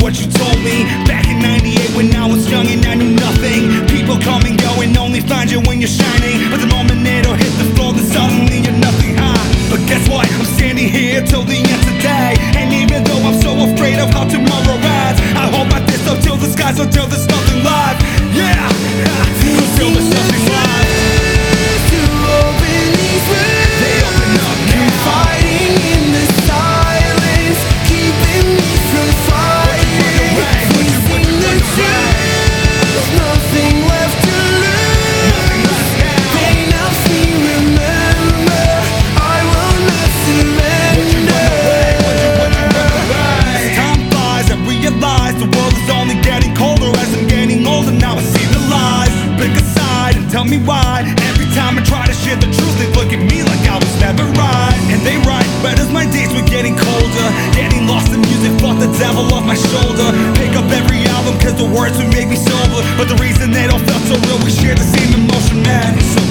what you told me back in 98 when I was young and I knew nothing. People come and go and only find you when you're shining, but the moment it'll hit the floor, then suddenly you're nothing high. But guess what? I'm standing here till the end today, and even though I'm so afraid of how tomorrow rides, I hold my fist up till the skies, until there's nothing live. Yeah, until there's nothing live. They open up now. Fighting in the silence, keeping me from fighting. Facing the truth, nothing left to lose. Pain helps me remember, I will not surrender. As time flies, I realize the world is only getting colder as I'm getting older. Now I see the lies, pick a side and tell me why. Every time I try to share the truth, they look at me like I was never right. And they right, but as my days were getting colder, getting lost in music, fought the devil off my shoulder. Pick up every album cause the words would make me sober, but the reason they don't felt so real, we share the same emotion, man. So